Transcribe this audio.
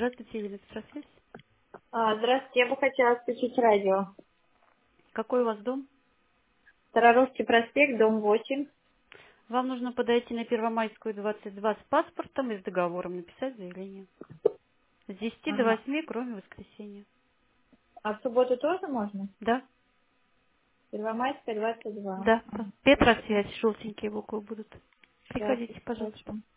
Здравствуйте, Елена Петросвязь. Здравствуйте, я бы хотела включить радио. Какой у вас дом? Старорусский проспект, дом 8. Вам нужно подойти на Первомайскую, 22 с паспортом и с договором написать заявление. С 10 до Ага. 8, кроме воскресенья. А в субботу тоже можно? Да, Первомайская, 22. да. Ага. Петросвязь, желтенькие буквы будут. Да, Приходите, пожалуйста. хорошо.